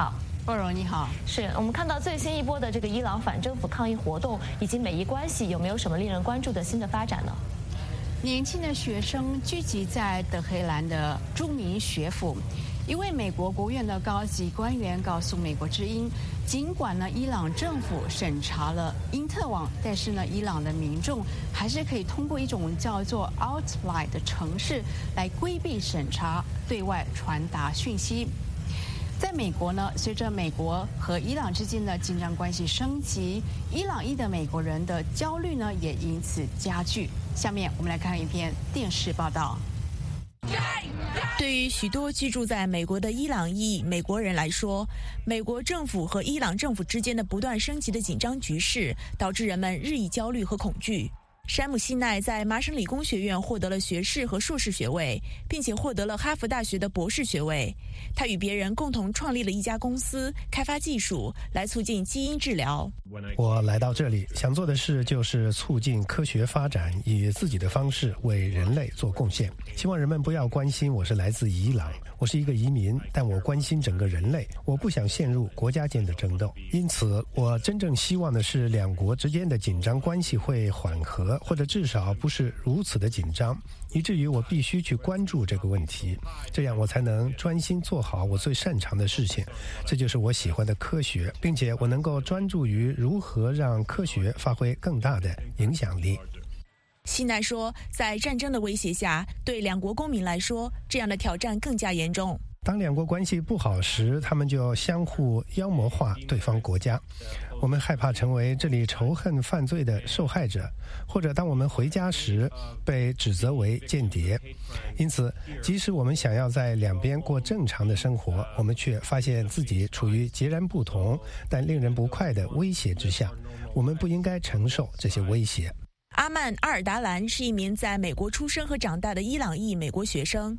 鲍荣你好， 是我们看到最新一波的这个伊朗反政府抗议活动以及美伊关系，有没有什么令人关注的新的发展呢？ 年轻的学生聚集在德黑兰的著名学府，一位美国国务院的高级官员告诉美国之音，尽管呢伊朗政府审查了因特网，但是呢伊朗的民众还是可以通过一种叫做 Outline 的程式来规避审查，对外传达讯息。在美国呢，随着美国和伊朗之间的紧张关系升级，伊朗裔的美国人的焦虑呢也因此加剧。下面我们来看一篇电视报道。 对于许多居住在美国的伊朗裔美国人来说，美国政府和伊朗政府之间的不断升级的紧张局势，导致人们日益焦虑和恐惧。山姆·希奈在麻省理工学院获得了学士和硕士学位，并且获得了哈佛大学的博士学位。他与别人共同创立了一家公司，开发技术来促进基因治疗。 我来到这里想做的事就是促进科学发展，以自己的方式为人类做贡献。希望人们不要关心我是来自伊朗，我是一个移民，但我关心整个人类，我不想陷入国家间的争斗。因此，我真正希望的是两国之间的紧张关系会缓和，或者至少不是如此的紧张，以至于我必须去关注这个问题，这样我才能专心做好我最擅长的事情，这就是我喜欢的科学，并且我能够专注于如何让科学发挥更大的影响力。 希奈说，在战争的威胁下，对两国公民来说，这样的挑战更加严重。 当两国关系不好时，他们就相互妖魔化对方国家。我们害怕成为这里仇恨犯罪的受害者，或者当我们回家时被指责为间谍。因此，即使我们想要在两边过正常的生活，我们却发现自己处于截然不同但令人不快的威胁之下。我们不应该承受这些威胁。 阿曼·阿尔达兰是一名在美国出生和长大的伊朗裔美国学生。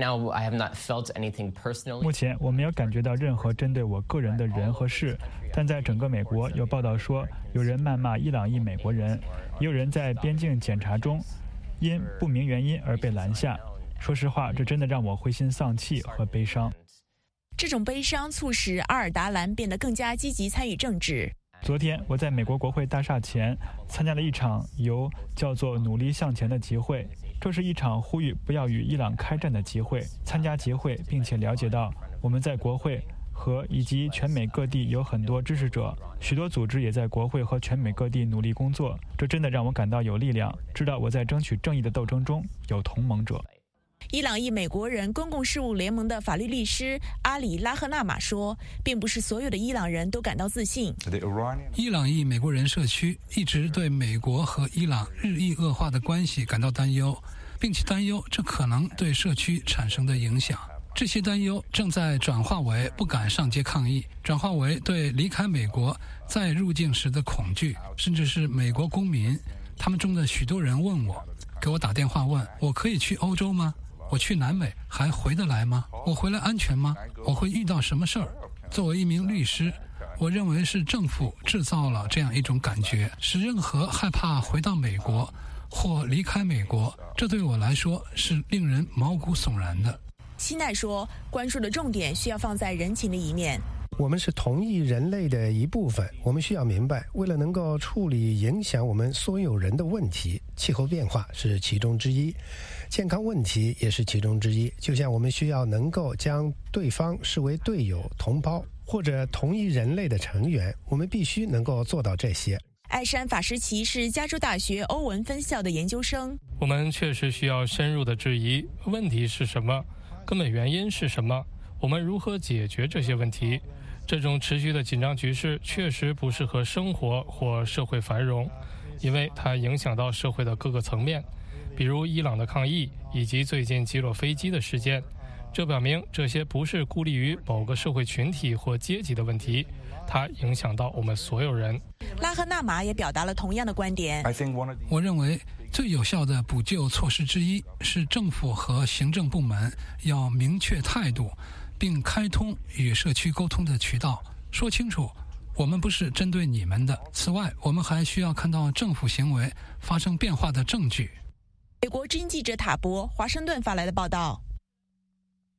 目前我没有感觉到任何针对我个人的人和事，但在整个美国有报道说有人谩骂伊朗裔美国人，也有人在边境检查中因不明原因而被拦下。说实话，这真的让我灰心丧气和悲伤。 这种悲伤促使阿尔达兰变得更加积极参与政治。 昨天我在美国国会大厦前参加了一场由叫做努力向前的集会，这是一场呼吁不要与伊朗开战的集会。参加集会并且了解到我们在国会和以及全美各地有很多支持者，许多组织也在国会和全美各地努力工作，这真的让我感到有力量，知道我在争取正义的斗争中有同盟者。 伊朗裔美国人公共事务联盟的法律律师阿里拉赫纳马说，并不是所有的伊朗人都感到自信。 伊朗裔美国人社区一直对美国和伊朗日益恶化的关系感到担忧，并且担忧这可能对社区产生的影响。这些担忧正在转化为不敢上街抗议，转化为对离开美国再入境时的恐惧，甚至是美国公民。他们中的许多人问我，给我打电话问我可以去欧洲吗？我去南美还回得来吗？我回来安全吗？我会遇到什么事儿？作为一名律师，我认为是政府制造了这样一种感觉，使任何害怕回到美国或离开美国，这对我来说是令人毛骨悚然的。 希奈说，关注的重点需要放在人情的一面。 我们是同一人类的一部分，我们需要明白，为了能够处理影响我们所有人的问题，气候变化是其中之一，健康问题也是其中之一。就像我们需要能够将对方视为队友、同胞或者同一人类的成员，我们必须能够做到这些。 艾山法什奇是加州大学欧文分校的研究生。 我们确实需要深入的质疑，问题是什么？根本原因是什么？我们如何解决这些问题？这种持续的紧张局势确实不适合生活或社会繁荣，因为它影响到社会的各个层面，比如伊朗的抗议以及最近击落飞机的事件。这表明这些不是孤立于某个社会群体或阶级的问题，它影响到我们所有人。 拉赫纳马也表达了同样的观点。 我认为最有效的补救措施之一是政府和行政部门要明确态度，并开通与社区沟通的渠道，说清楚我们不是针对你们的。此外，我们还需要看到政府行为发生变化的证据。 美国之音记者塔博华盛顿发来的报道。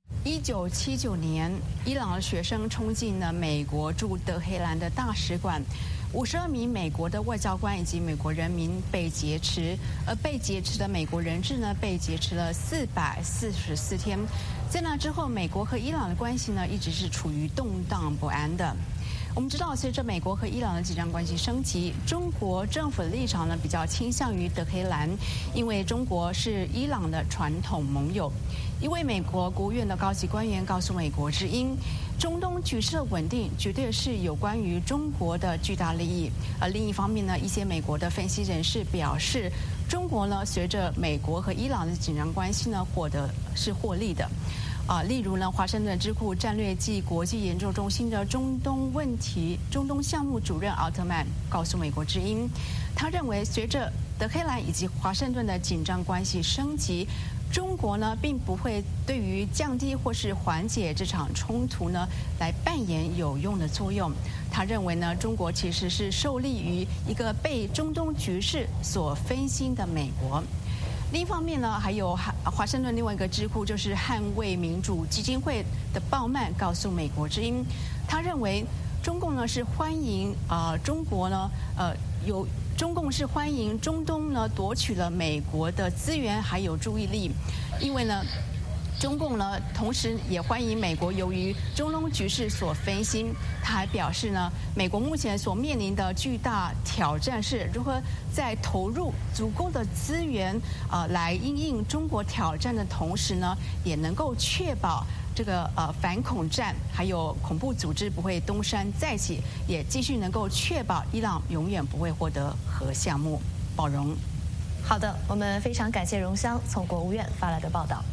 一九七九年，伊朗的学生冲进了美国驻德黑兰的大使馆，五十二名美国的外交官以及美国人民被劫持，而被劫持的美国人质呢，被劫持了四百四十四天。在那之后，美国和伊朗的关系呢，一直是处于动荡不安的。我们知道，随着美国和伊朗的紧张关系升级，中国政府的立场呢比较倾向于德黑兰，因为中国是伊朗的传统盟友。一位美国国务院的高级官员告诉美国之音，中东局势的稳定绝对是有关于中国的巨大利益。而另一方面呢，一些美国的分析人士表示，中国呢随着美国和伊朗的紧张关系呢获得是获利的。啊，例如呢，华盛顿智库战略暨国际研究中心的中东问题中东项目主任奥特曼告诉美国之音，他认为随着德黑兰以及华盛顿的紧张关系升级，中国呢并不会对于降低或是缓解这场冲突呢来扮演有用的作用。他认为呢，中国其实是受利于一个被中东局势所分心的美国。另一方面呢，还有华盛顿另外一个智库就是捍卫民主基金会的鲍曼告诉美国之音，他认为中共呢是欢迎啊、呃、中国呢呃有中共是欢迎中东呢夺取了美国的资源还有注意力，因为呢中共呢同时也欢迎美国由于中东局势所分心。他还表示呢，美国目前所面临的巨大挑战是如何在投入足够的资源啊、呃、来因应中国挑战的同时呢，也能够确保这个呃反恐战还有恐怖组织不会东山再起，也继续能够确保伊朗永远不会获得核项目。宝荣， 好的，我们非常感谢荣香从国务院发来的报道。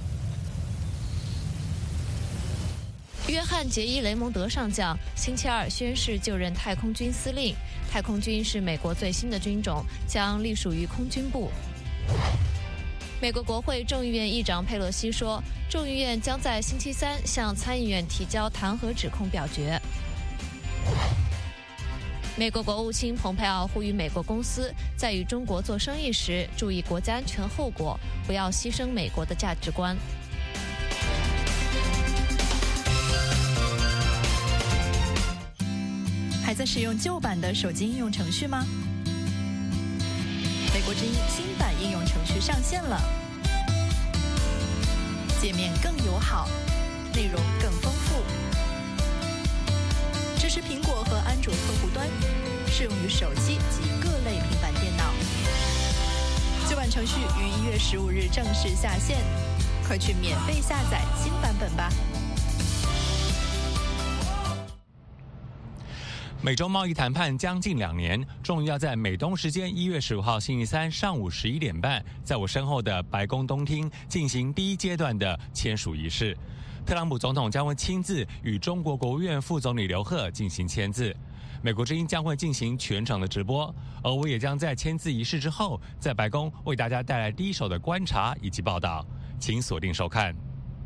约翰·杰伊·雷蒙德上将星期二宣誓就任太空军司令。太空军是美国最新的军种，将隶属于空军部。美国国会众议院议长佩洛西说，众议院将在星期三向参议院提交弹劾指控表决。美国国务卿蓬佩奥呼吁美国公司在与中国做生意时注意国家安全后果，不要牺牲美国的价值观。 还在使用旧版的手机应用程序吗？美国之音新版应用程序上线了，界面更友好，内容更丰富，支持苹果和安卓客户端，适用于手机及各类平板电脑。旧版程序于一月十五日正式下线，快去免费下载新版本吧。 美中贸易谈判将近两年，终于要在美东时间一月十五号星期三上午十一点半，在我身后的白宫东厅进行第一阶段的签署仪式。特朗普总统将会亲自与中国国务院副总理刘鹤进行签字。美国之音将会进行全程的直播，而我也将在签字仪式之后，在白宫为大家带来第一手的观察以及报道，请锁定收看。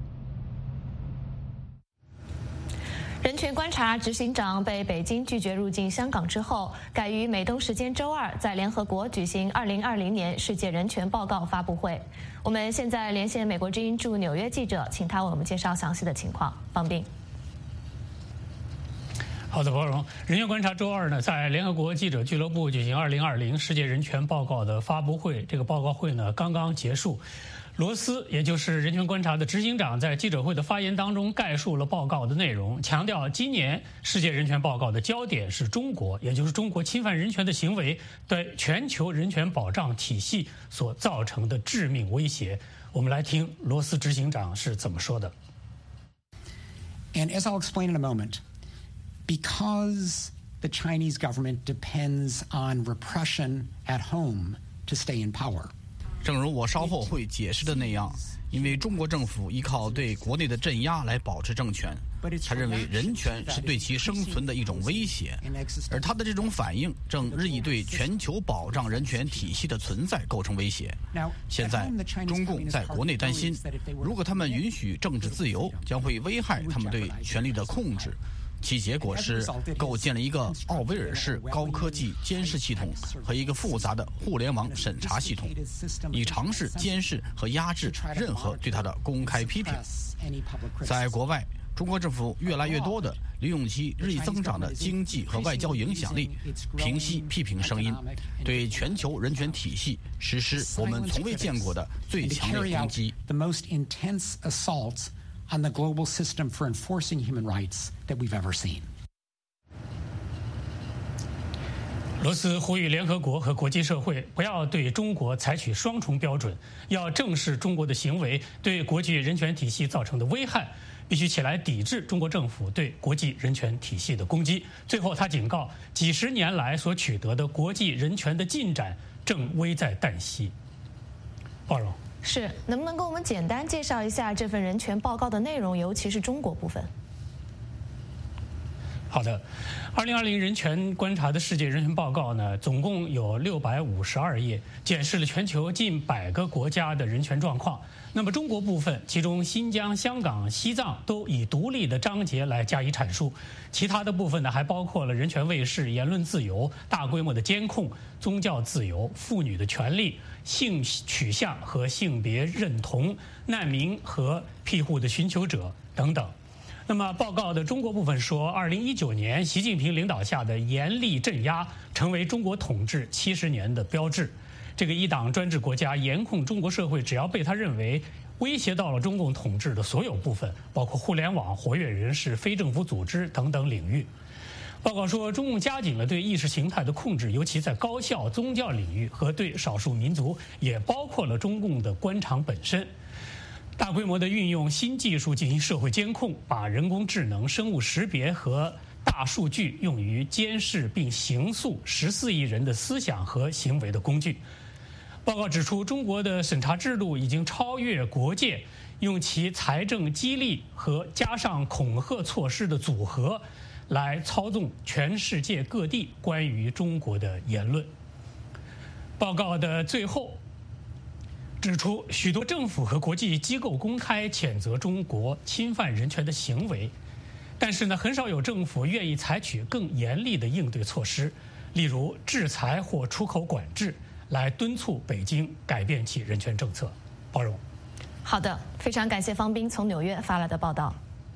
人权观察执行长被北京拒绝入境香港之后，改于美东时间周二在联合国举行二零二零年世界人权报告发布会。我们现在连线美国之音驻纽约记者，请他为我们介绍详细的情况。方斌。 好的，包容。人权观察周二呢，在联合国记者俱乐部举行二零二零世界人权报告的发布会。这个报告会呢刚刚结束。罗斯，也就是人权观察的执行长，在记者会的发言当中概述了报告的内容，强调今年世界人权报告的焦点是中国，也就是中国侵犯人权的行为对全球人权保障体系所造成的致命威胁。我们来听罗斯执行长是怎么说的。 And as I'll explain in a moment, because the Chinese government depends on repression at home to stay in power. 正如我稍后会解释的那样，因为中国政府依靠对国内的镇压来保持政权，他认为人权是对其生存的一种威胁，而他的这种反应正日益对全球保障人权体系的存在构成威胁。现在，中共在国内担心，如果他们允许政治自由，将会危害他们对权力的控制。 其结果是构建了一个奥威尔式高科技监视系统和一个复杂的互联网审查系统，以尝试监视和压制任何对他的公开批评。在国外，中国政府越来越多地利用其日益增长的经济和外交影响力，平息批评声音，对全球人权体系实施我们从未见过的最强烈攻击。 on the global system for enforcing human rights that we've ever seen. 罗斯呼吁联合国和国际社会不要对中国采取双重标准，要正视中国的行为对国际人权体系造成的危害，必须起来抵制中国政府对国际人权体系的攻击。最后，他警告，几十年来所取得的国际人权的进展正危在旦夕。包容。 是，能不能跟我们简单介绍一下这份人权报告的内容，尤其是中国部分？ 好的，二零二零人权观察的世界人权报告呢，总共有六百五十二页，检视了全球近百个国家的人权状况。那么中国部分，其中新疆、香港、西藏都以独立的章节来加以阐述，其他的部分呢，还包括了人权卫士、言论自由、大规模的监控、宗教自由、妇女的权利、性取向和性别认同、难民和庇护的寻求者等等。那么报告的中国部分说，二零一九年习近平领导下的严厉镇压成为中国统治七十年的标志。这个一党专制国家严控中国社会，只要被他认为威胁到了中共统治的所有部分，包括互联网、活跃人士、非政府组织等等领域。报告说，中共加紧了对意识形态的控制，尤其在高校、宗教领域和对少数民族，也包括了中共的官场本身。大规模的运用新技术进行社会监控，把人工智能、生物识别和大数据用于监视并刑诉十四亿人的思想和行为的工具。报告指出，中国的审查制度已经超越国界，用其财政激励和加上恐吓措施的组合，来操纵全世界各地关于中国的言论。报告的最后指出，许多政府和国际机构公开谴责中国侵犯人权的行为，但是呢，很少有政府愿意采取更严厉的应对措施，例如制裁或出口管制，来敦促北京改变其人权政策。包容。 好的，非常感谢方斌从纽约发来的报道。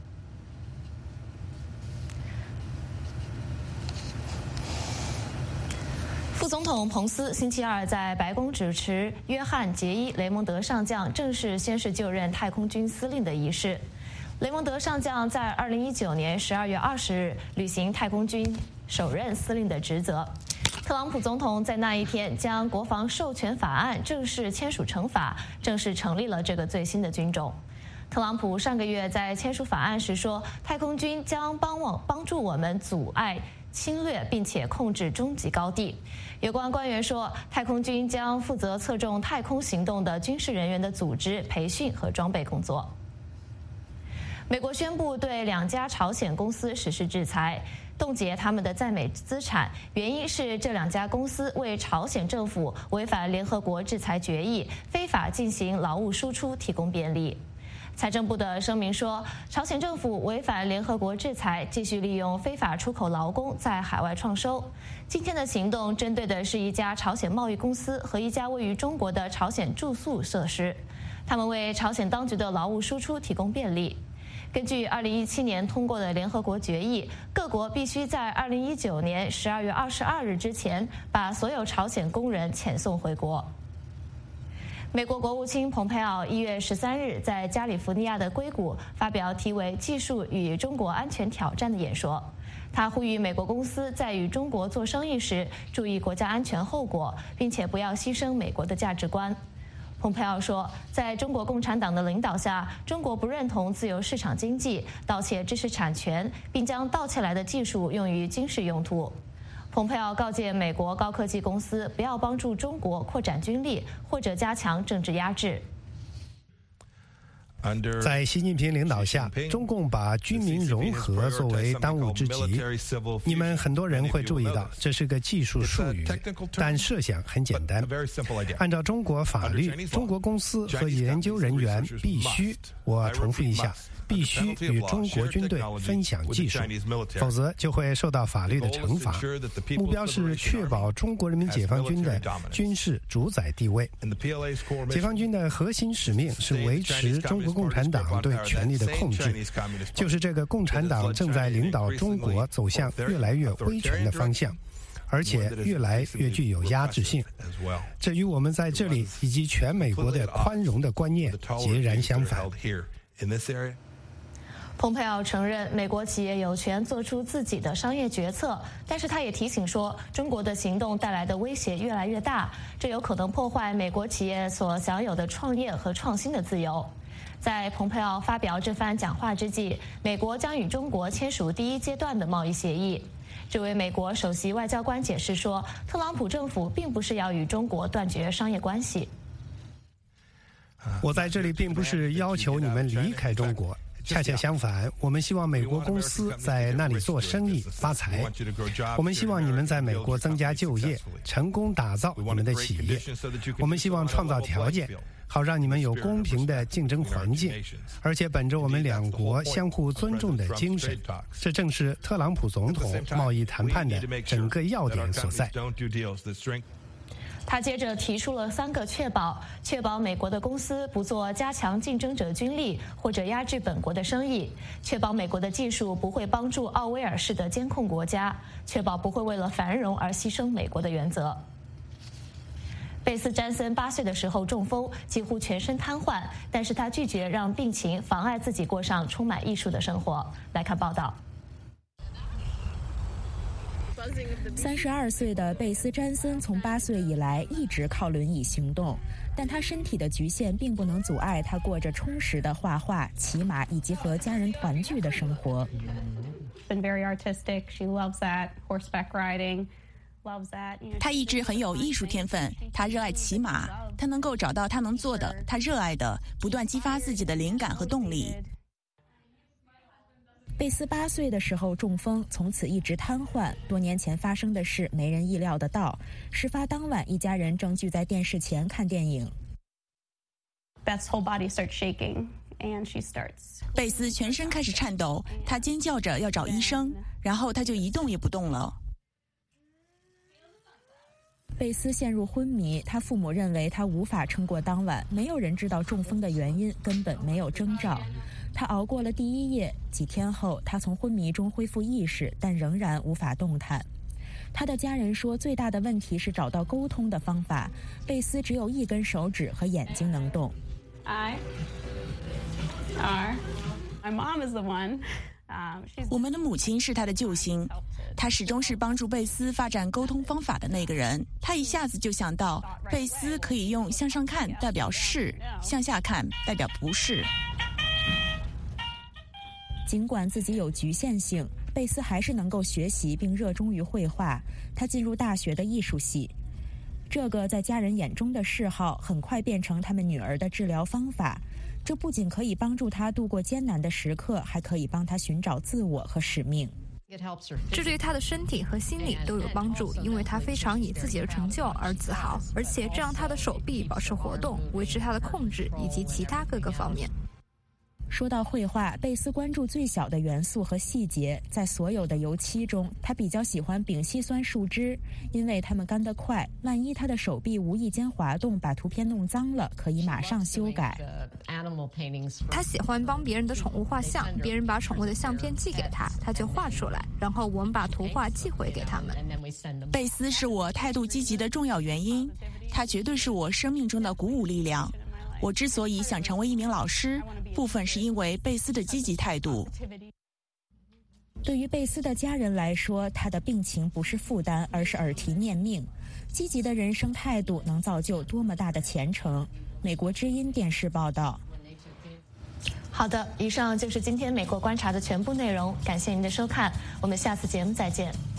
副总统彭斯星期二在白宫主持约翰·杰伊·雷蒙德上将正式宣誓就任太空军司令的仪式。雷蒙德上将在二零一九年十二月二十日履行太空军首任司令的职责。特朗普总统在那一天将国防授权法案正式签署成法，正式成立了这个最新的军种。特朗普上个月在签署法案时说，太空军将帮我帮助我们阻碍侵略，并且控制终极高地。有关官员说，太空军将负责侧重太空行动的军事人员的组织、培训和装备工作。美国宣布对两家朝鲜公司实施制裁，冻结他们的在美资产，原因是这两家公司为朝鲜政府违反联合国制裁决议，非法进行劳务输出提供便利。财政部的声明说，朝鲜政府违反联合国制裁，继续利用非法出口劳工在海外创收。今天的行动针对的是一家朝鲜贸易公司和一家位于中国的朝鲜住宿设施，他们为朝鲜当局的劳务输出提供便利。根据二零一七年通过的联合国决议，各国必须在二零一九年十二月二十二日之前把所有朝鲜工人遣送回国。美国国务卿蓬佩奥一月十三日在加利福尼亚的硅谷发表题为《技术与中国安全挑战》的演说，他呼吁美国公司在与中国做生意时注意国家安全后果，并且不要牺牲美国的价值观。蓬佩奥说，在中国共产党的领导下，中国不认同自由市场经济，盗窃知识产权，并将盗窃来的技术用于军事用途。蓬佩奥告诫美国高科技公司不要帮助中国扩展军力或者加强政治压制。 在习近平领导下，中共把军民融合作为当务之急。你们很多人会注意到，这是个技术术语，但设想很简单。按照中国法律，中国公司和研究人员必须，我重复一下，必须与中国军队分享技术，否则就会受到法律的惩罚。目标是确保中国人民解放军的军事主宰地位。解放军的核心使命是维持中国共产党对权力的控制，就是这个共产党正在领导中国走向越来越威权的方向，而且越来越具有压制性。这与我们在这里以及全美国的宽容的观念截然相反。 蓬佩奥承认美国企业有权做出自己的商业决策，但是他也提醒说，中国的行动带来的威胁越来越大，这有可能破坏美国企业所享有的创业和创新的自由。在蓬佩奥发表这番讲话之际，美国将与中国签署第一阶段的贸易协议。这位美国首席外交官解释说，特朗普政府并不是要与中国断绝商业关系。 我在这里并不是要求你们离开中国，恰恰相反，我们希望美国公司在那里做生意发财。我们希望你们在美国增加就业，成功打造你们的企业。我们希望创造条件，好让你们有公平的竞争环境，而且本着我们两国相互尊重的精神。这正是特朗普总统贸易谈判的整个要点所在。 他接着提出了三个确保：确保美国的公司不做加强竞争者军力或者压制本国的生意；确保美国的技术不会帮助奥威尔式的监控国家；确保不会为了繁荣而牺牲美国的原则。贝斯詹森八岁的时候中风，几乎全身瘫痪，但是他拒绝让病情妨碍自己过上充满艺术的生活。来看报道。 三十二岁的贝斯詹森从八岁以来一直靠轮椅行动，但他身体的局限并不能阻碍他过着充实的画画、骑马以及和家人团聚的生活。他一直很有艺术天分，他热爱骑马，他能够找到他能做的，他热爱的，不断激发自己的灵感和动力。贝斯八岁的时候中风，从此一直瘫痪。多年前发生的事没人意料得到。事发当晚，一家人正聚在电视前看电影。 Beth's whole body starts shaking, and she starts. 贝斯全身开始颤抖，她尖叫着要找医生，然后她就一动也不动了。贝斯陷入昏迷，他父母认为他无法撑过当晚，没有人知道中风的原因，根本没有征兆。他熬过了第一夜，几天后，他从昏迷中恢复意识，但仍然无法动弹。他的家人说，最大的问题是找到沟通的方法。贝斯只有一根手指和眼睛能动。 I, R, my mom is the one. 我们的母亲是他的救星，她始终是帮助贝斯发展沟通方法的那个人。他一下子就想到，贝斯可以用向上看代表是，向下看代表不是。尽管自己有局限性，贝斯还是能够学习并热衷于绘画。他进入大学的艺术系，这个在家人眼中的嗜好很快变成他们女儿的治疗方法。这不仅可以帮助他度过艰难的时刻，还可以帮他寻找自我和使命。 这对他的身体和心理都有帮助，因为他非常以自己的成就而自豪，而且这让他的手臂保持活动，维持他的控制以及其他各个方面。 说到绘画，贝斯关注最小的元素和细节。在所有的油漆中，他比较喜欢丙烯酸树枝，因为它们干得快。万一他的手臂无意间滑动，把图片弄脏了，可以马上修改。 他喜欢帮别人的宠物画像，别人把宠物的相片寄给他，他就画出来，然后我们把图画寄回给他们。 贝斯是我态度积极的重要原因，他绝对是我生命中的鼓舞力量。我之所以想成为一名老师，部分是因为贝斯的积极态度。对于贝斯的家人来说，他的病情不是负担，而是耳提面命。积极的人生态度能造就多么大的前程。美国之音电视报道。 好的，以上就是今天美国观察的全部内容，感谢您的收看，我们下次节目再见。